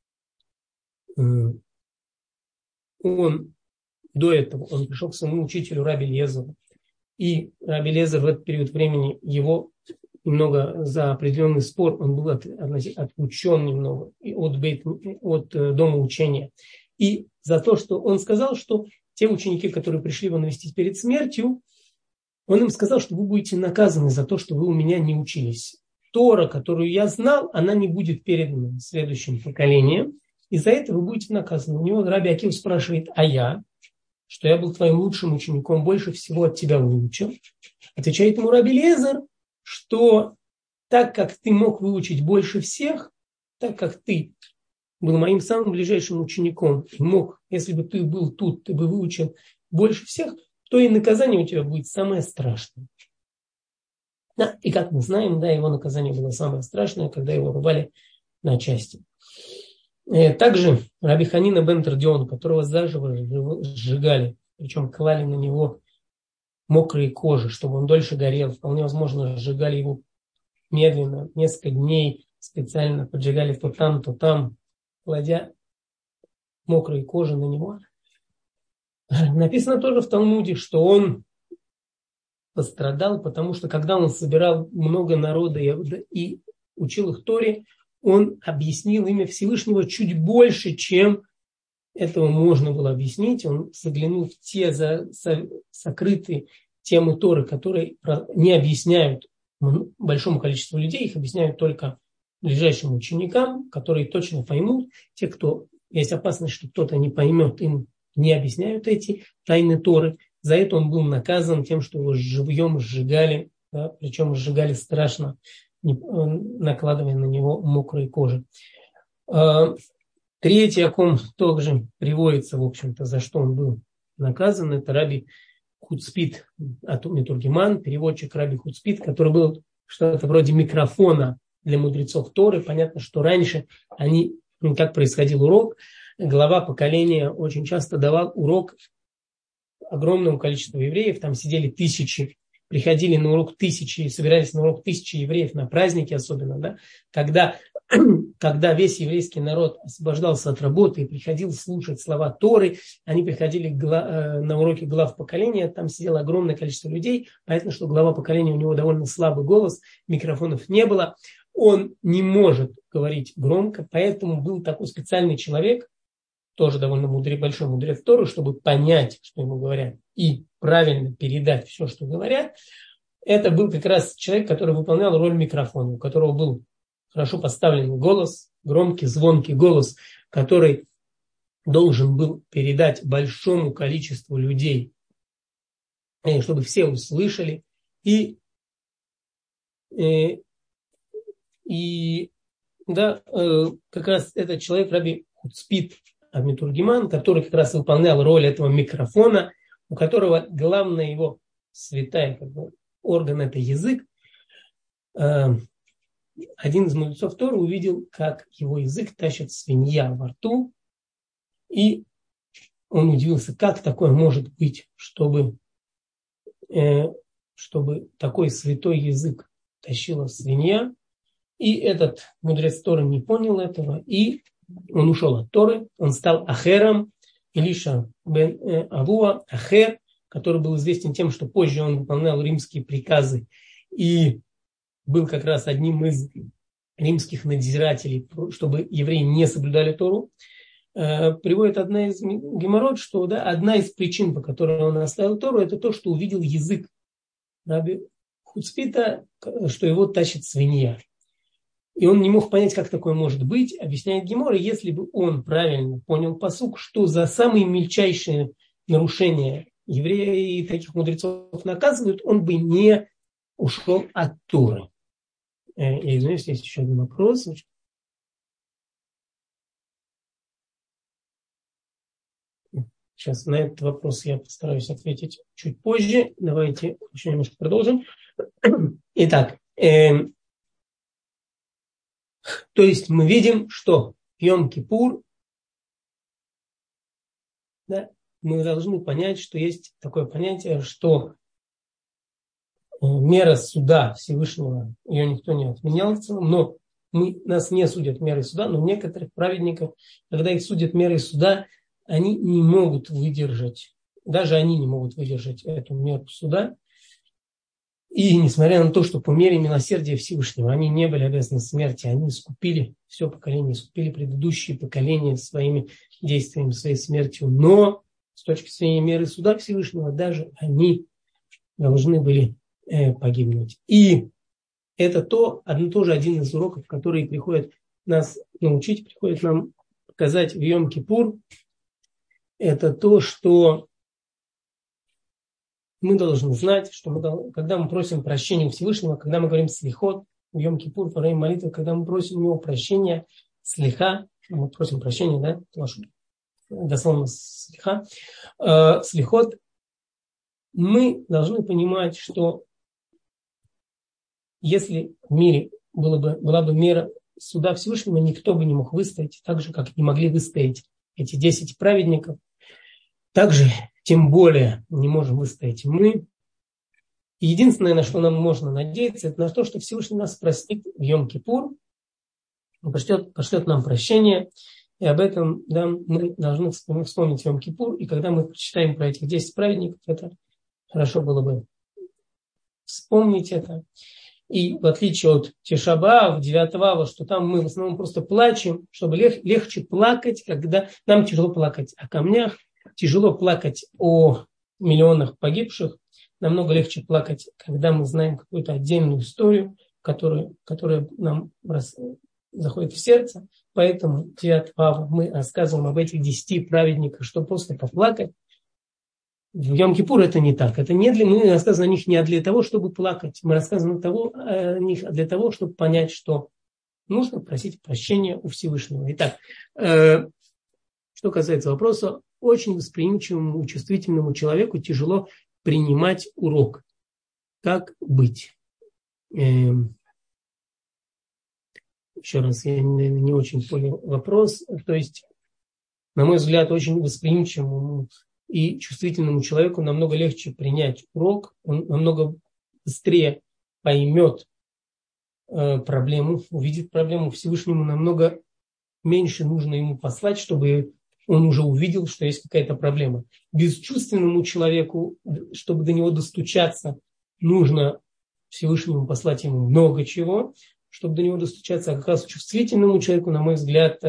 до этого он пришел к своему учителю Раби Лезеру, и Раби Лезер в этот период времени его немного за определенный спор, он был отлучен немного от дома учения. И за то, что он сказал, что те ученики, которые пришли его навестить перед смертью, он им сказал, что вы будете наказаны за то, что вы у меня не учились. Тора, которую я знал, она не будет передана следующим поколениям, и за это вы будете наказаны. У него Раби Акива спрашивает, а я, что я был твоим лучшим учеником, больше всего от тебя выучил. Отвечает ему Раби Лезер, что так как ты мог выучить больше всех, так как ты был моим самым ближайшим учеником, и мог, если бы ты был тут, ты бы выучил больше всех, то и наказание у тебя будет самое страшное. Да, и как мы знаем, да, его наказание было самое страшное, когда его рвали на части. Также Раби Ханина бен Тардион, которого заживо сжигали, причем клали на него мокрые кожи, чтобы он дольше горел. Вполне возможно, сжигали его медленно, несколько дней, специально поджигали то там, кладя мокрые кожи на него. Написано тоже в Талмуде, что он пострадал, потому что когда он собирал много народа и учил их Торе, он объяснил имя Всевышнего чуть больше, чем этого можно было объяснить. Он заглянул в те сокрытые темы Торы, которые не объясняют большому количеству людей, их объясняют только ближайшим ученикам, которые точно поймут. Те, кто есть опасность, что кто-то не поймет, им не объясняют эти тайны Торы. За это он был наказан тем, что его живьем сжигали, да, причем сжигали страшно, накладывая на него мокрые кожи. Третий, о ком также приводится, в общем-то, за что он был наказан, это Раби Хуцпит, Митургиман, переводчик Раби Хуцпит, который был что-то вроде микрофона для мудрецов Торы. Понятно, что раньше как происходил урок, глава поколения очень часто давал урок огромному количеству евреев, там сидели тысячи, приходили на урок тысячи, собирались на урок тысячи евреев на праздники особенно, да, когда весь еврейский народ освобождался от работы и приходил слушать слова Торы, они приходили на уроки глав поколения, там сидело огромное количество людей, понятно, что глава поколения, у него довольно слабый голос, микрофонов не было, он не может говорить громко, поэтому был такой специальный человек, тоже довольно большой мудрец Торы, чтобы понять, что ему говорят, и правильно передать все, что говорят. Это был как раз человек, который выполнял роль микрофона, у которого был хорошо поставленный голос, громкий, звонкий голос, который должен был передать большому количеству людей, чтобы все услышали. И как раз этот человек, Раби Хуцпит Митургиман, который как раз выполнял роль этого микрофона, у которого главный его святая орган – это язык. Один из мудрецов Торы увидел, как его язык тащит свинья во рту, и он удивился, как такое может быть, чтобы такой святой язык тащила свинья. И этот мудрец Торы не понял этого, и он ушел от Торы, он стал Ахером, Илиша бен Авуа, Ахер, который был известен тем, что позже он выполнял римские приказы и был как раз одним из римских надзирателей, чтобы евреи не соблюдали Тору. приводит одна из геморрот, что да, одна из причин, по которой он оставил Тору, это то, что увидел язык Раби Хуцпита, что его тащит свинья. И он не мог понять, как такое может быть. Объясняет Гемора, если бы он правильно понял пасук, что за самые мельчайшие нарушения евреи таких мудрецов наказывают, он бы не ушел от Торы. Я извиняюсь, есть еще один вопрос. Сейчас на этот вопрос я постараюсь ответить чуть позже. Давайте еще немножко продолжим. Итак, то есть мы видим, что Йом-Кипур, да, мы должны понять, что есть такое понятие, что мера суда Всевышнего, ее никто не отменял в целом, но нас не судят мерой суда, но некоторых праведников, когда их судят мерой суда, они не могут выдержать, даже они не могут выдержать эту меру суда. И несмотря на то, что по мере милосердия Всевышнего они не были обязаны смерти, они искупили все поколение, искупили предыдущие поколения своими действиями, своей смертью. Но с точки зрения меры суда Всевышнего даже они должны были погибнуть. И это тоже один из уроков, который приходит нас научить, приходит нам показать в Йом-Кипур. Это то, что мы должны знать, что когда мы просим прощения у Всевышнего, когда мы говорим слихот, в Йом-Кипур, во время молитвы, когда мы просим у него прощения, слиха, мы просим прощения, да, дословно слиха, слихот, мы должны понимать, что если в мире была бы мера суда Всевышнего, никто бы не мог выстоять, так же, как не могли выстоять эти 10 праведников. Также, тем более, не можем выстоять мы. И единственное, на что нам можно надеяться, это на то, что Всевышний нас простит в Йом-Кипур, пошлет нам прощение. И об этом, да, мы должны вспомнить Йом-Кипур. И когда мы прочитаем про этих 10 праведников, это хорошо было бы вспомнить это. И в отличие от Тиша б'Ав, 9 ава, что там мы в основном просто плачем, чтобы легче плакать, когда нам тяжело плакать о камнях, тяжело плакать о миллионах погибших, намного легче плакать, когда мы знаем какую-то отдельную историю, которая нам заходит в сердце. Поэтому 9 ава мы рассказываем об этих 10 праведниках, чтобы просто поплакать. В Йом-Кипур это не так. Мы рассказываем о них не для того, чтобы плакать. Мы рассказываем о них для того, чтобы понять, что нужно просить прощения у Всевышнего. Итак, что касается вопроса, очень восприимчивому, чувствительному человеку тяжело принимать урок. Как быть? Еще раз, я не очень понял вопрос. То есть, на мой взгляд, очень восприимчивому и чувствительному человеку намного легче принять урок, он намного быстрее поймет проблему, увидит проблему. Всевышнему намного меньше нужно ему послать, чтобы он уже увидел, что есть какая-то проблема. Бесчувственному человеку, чтобы до него достучаться, нужно Всевышнему послать ему много чего, чтобы до него достучаться. А как раз чувствительному человеку, на мой взгляд,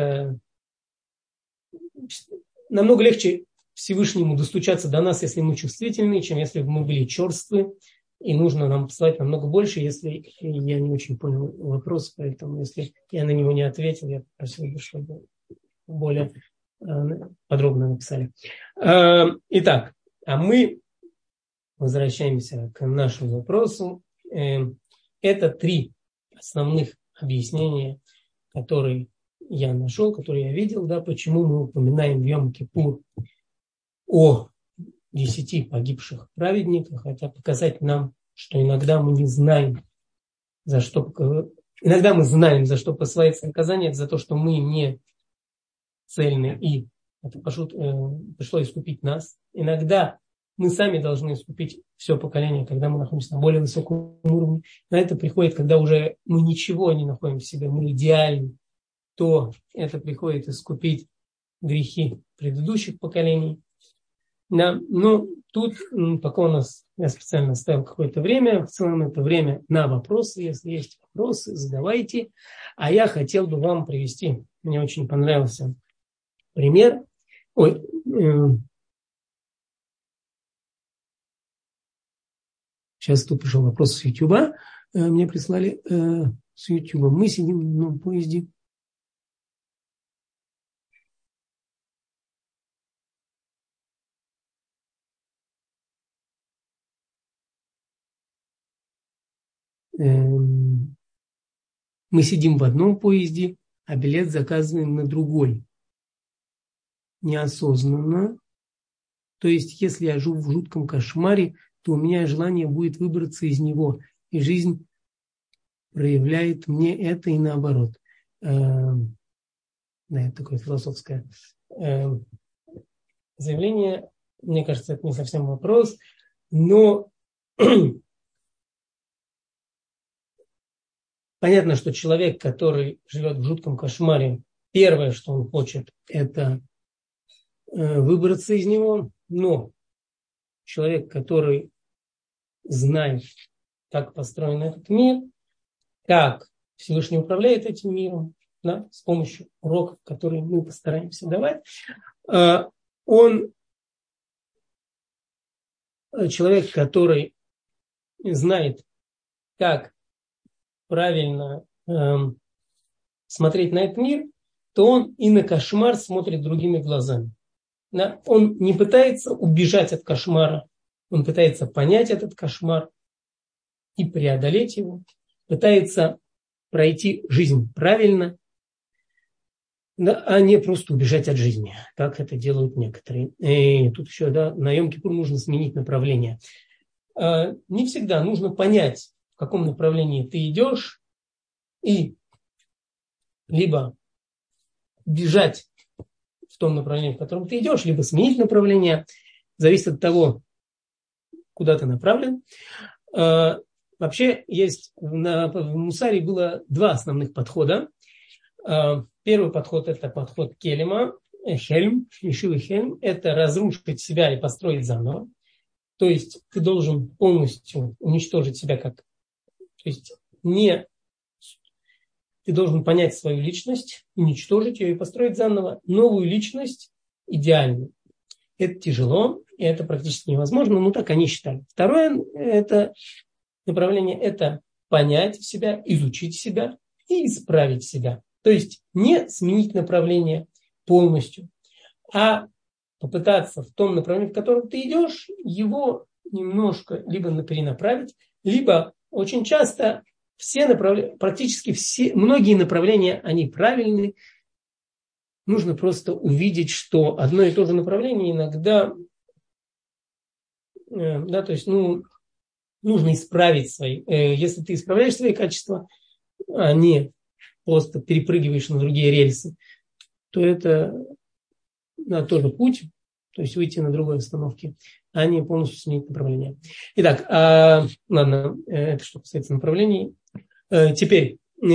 намного легче Всевышнему достучаться до нас, если мы чувствительны, чем если бы мы были черствы, и нужно нам послать намного больше, если я не очень понял вопрос, поэтому если я на него не ответил, я попросил бы, чтобы более подробно написали. Итак, а мы возвращаемся к нашему вопросу. Это 3 основных объяснения, которые я нашел, которые я видел, да, почему мы упоминаем в Йом-Кипур о 10 погибших праведниках. Это показать нам, что иногда мы не знаем, за что посылается наказание, за то, что мы не цельны, и это пришло искупить нас. Иногда мы сами должны искупить все поколение, когда мы находимся на более высоком уровне. На это приходит, когда уже мы ничего не находим в себе, мы идеальны, то это приходит искупить грехи предыдущих поколений. Да, но тут, пока я специально оставил какое-то время, в целом это время на вопросы. Если есть вопросы, задавайте. А я хотел бы вам привести, мне очень понравился пример. Сейчас тут пришел вопрос с YouTube. Мне прислали с YouTube. Мы сидим в одном поезде. Мы сидим в одном поезде, а билет заказываем на другой. Неосознанно. То есть, если я живу в жутком кошмаре, то у меня желание будет выбраться из него. И жизнь проявляет мне это и наоборот. Да, это такое философское заявление. Мне кажется, это не совсем вопрос. Но понятно, что человек, который живет в жутком кошмаре, первое, что он хочет, это выбраться из него. Но человек, который знает, как построен этот мир, как Всевышний управляет этим миром, да, с помощью уроков, которые мы постараемся давать, он человек, который знает, как правильно смотреть на этот мир, то он и на кошмар смотрит другими глазами. Да? Он не пытается убежать от кошмара, он пытается понять этот кошмар и преодолеть его, пытается пройти жизнь правильно, да, а не просто убежать от жизни, как это делают некоторые. И тут еще, да, на Йом-Кипур нужно сменить направление. Не всегда нужно понять, в каком направлении ты идешь, и либо бежать в том направлении, в котором ты идешь, либо сменить направление. Зависит от того, куда ты направлен. Вообще есть в Мусаре было два основных подхода. Первый подход – это подход Келема, Хельм, Ешивы Хельм. Это разрушить себя и построить заново. То есть ты должен полностью уничтожить себя как... То есть ты должен понять свою личность, уничтожить ее и построить заново новую личность идеальную. Это тяжело, и это практически невозможно, но так они считали. Второе это направление – это понять себя, изучить себя и исправить себя. То есть не сменить направление полностью, а попытаться в том направлении, в котором ты идешь, его немножко либо перенаправить, либо очень часто все направления, практически все, многие направления, они правильны. Нужно просто увидеть, что одно и то же направление иногда, да, то есть, нужно исправить свои, если ты исправляешь свои качества, а не просто перепрыгиваешь на другие рельсы, то это тоже путь, то есть выйти на другой остановке, а не полностью сменить направление. Итак, ладно, это что касается направлений. Теперь,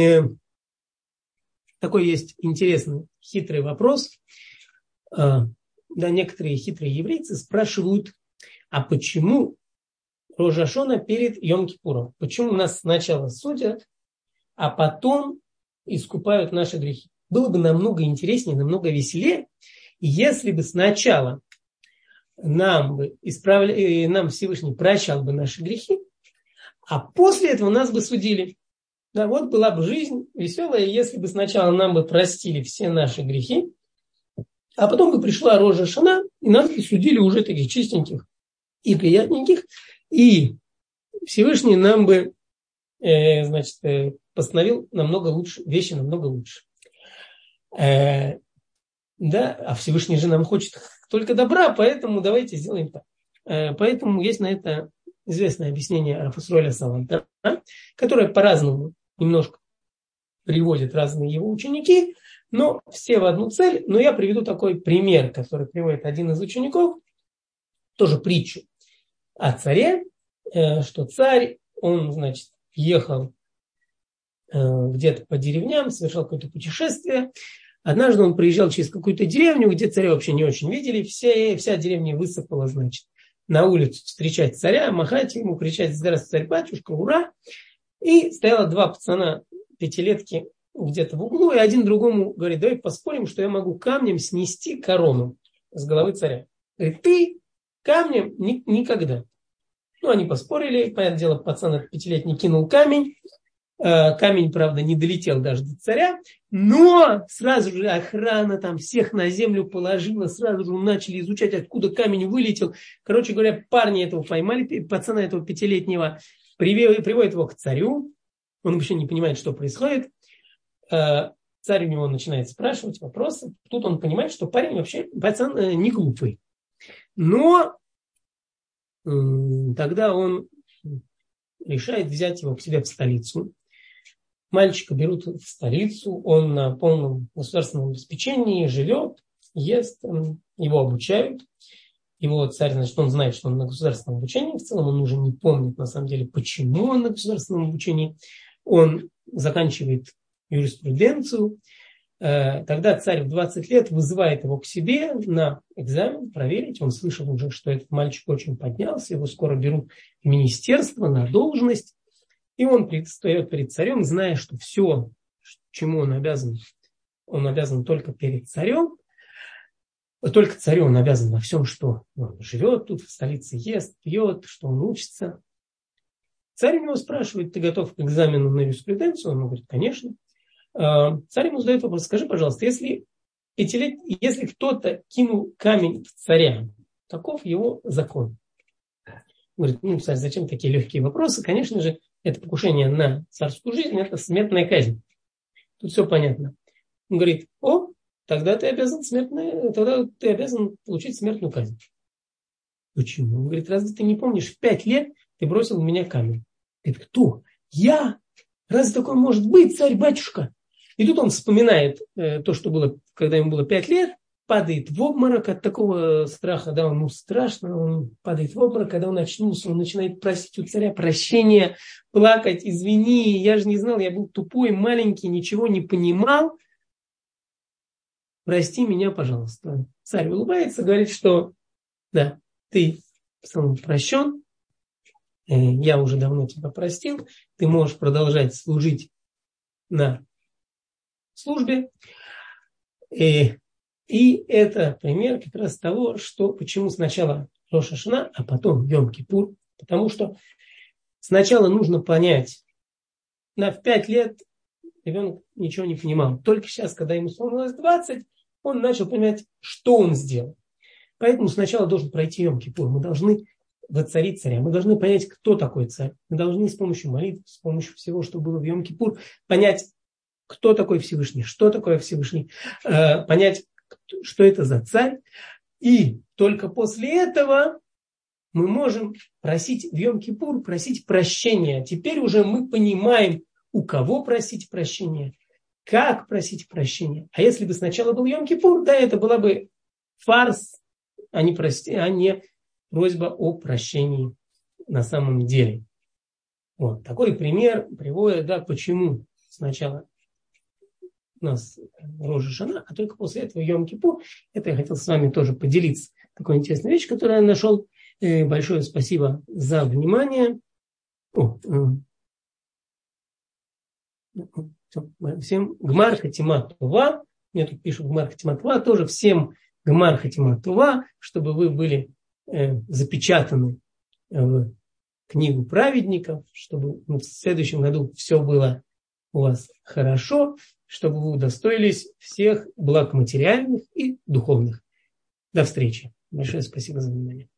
такой есть интересный, хитрый вопрос. Да, некоторые хитрые еврейцы спрашивают, а почему Рош ха-Шана перед Йом-Кипуром? Почему нас сначала судят, а потом искупают наши грехи? Было бы намного интереснее, намного веселее, если бы сначала нам Всевышний прощал бы наши грехи, а после этого нас бы судили. Да, вот была бы жизнь веселая, если бы сначала нам бы простили все наши грехи, а потом бы пришла Рош ха-Шана, и нас бы судили уже таких чистеньких и приятненьких, и Всевышний нам бы, постановил намного лучше, вещи намного лучше. Да, а Всевышний же нам хочет только добра, поэтому давайте сделаем так. Поэтому есть на это известное объяснение Рав Исроэля Саланта, которое по-разному немножко приводят разные его ученики, но все в одну цель. Но я приведу такой пример, который приводит один из учеников, тоже притчу о царе, что царь, он, ехал где-то по деревням, совершал какое-то путешествие. Однажды он приезжал через какую-то деревню, где царя вообще не очень видели. Вся деревня высыпала, на улицу встречать царя, махать ему, кричать: «Здравствуй, царь-батюшка, ура!» И стояло два пацана, пятилетки, где-то в углу, и один другому говорит: давай поспорим, что я могу камнем снести корону с головы царя. Говорит: ты камнем никогда. Ну, они поспорили, понятное дело, пацан этот 5-летний кинул камень. Камень, правда, не долетел даже до царя, но сразу же охрана там всех на землю положила, сразу же начали изучать, откуда камень вылетел. Короче говоря, парни этого поймали, пацана этого 5-летнего, приводят его к царю. Он вообще не понимает, что происходит. Царь у него начинает спрашивать вопросы. Тут он понимает, что парень вообще, пацан не глупый. Но тогда он решает взять его к себе в столицу. Мальчика берут в столицу, он на полном государственном обеспечении живет, ест, его обучают. Его царь, значит, он знает, что он на государственном обучении. В целом он уже не помнит, на самом деле, почему он на государственном обучении. Он заканчивает юриспруденцию. Тогда царь в 20 лет вызывает его к себе на экзамен проверить. Он слышал уже, что этот мальчик очень поднялся, его скоро берут в министерство на должность. И он предстает перед царем, зная, что все, чему он обязан только перед царем. Только царю он обязан во всем, что он живет тут в столице, ест, пьет, что он учится. Царь у него спрашивает: ты готов к экзамену на юриспруденцию? Он говорит: конечно. Царь ему задает вопрос: скажи, пожалуйста, если кто-то кинул камень в царя, каков его закон? Говорит: ну, царь, зачем такие легкие вопросы? Конечно же, это покушение на царскую жизнь, это смертная казнь. Тут все понятно. Он говорит: тогда ты обязан получить смертную казнь. Почему? Он говорит: разве ты не помнишь, в 5 лет ты бросил в меня камень? Говорит: кто? Я? Разве такое может быть, царь-батюшка? И тут он вспоминает то, что было, когда ему было 5 лет, падает в обморок от такого страха, да, ему страшно, он падает в обморок, когда он очнулся, он начинает просить у царя прощения, плакать: извини, я же не знал, я был тупой, маленький, ничего не понимал, прости меня, пожалуйста. Царь улыбается, говорит, что да, ты прощен, я уже давно тебя простил, ты можешь продолжать служить на службе. И это пример как раз того, что почему сначала Рош ха-Шана, а потом Йом-Кипур. Потому что сначала нужно понять, в 5 лет ребенок ничего не понимал. Только сейчас, когда ему исполнилось 20, он начал понимать, что он сделал. Поэтому сначала должен пройти Йом-Кипур. Мы должны воцарить царя. Мы должны понять, кто такой царь. Мы должны с помощью молитв, с помощью всего, что было в Йом-Кипур, понять, кто такой Всевышний, что такое Всевышний, понять, что это за царь. И только после этого мы можем просить в Йом-Кипур, просить прощения. Теперь уже мы понимаем, у кого просить прощения, как просить прощения. А если бы сначала был Йом-Кипур, да, это была бы фарс, а не просьба о прощении на самом деле. Вот такой пример приводит, да, почему сначала у нас Рош ха-Шана, а только после этого Йом-Кипур. Это я хотел с вами тоже поделиться. Такой интересная вещь, которую я нашел. Большое спасибо за внимание. Всем Гмар Хатима Това. Мне тут пишут Гмар Хатима Това. Тоже всем Гмар Хатима Това, чтобы вы были запечатаны в книгу праведников, чтобы в следующем году все было у вас хорошо, чтобы вы удостоились всех благ материальных и духовных. До встречи. Большое спасибо за внимание.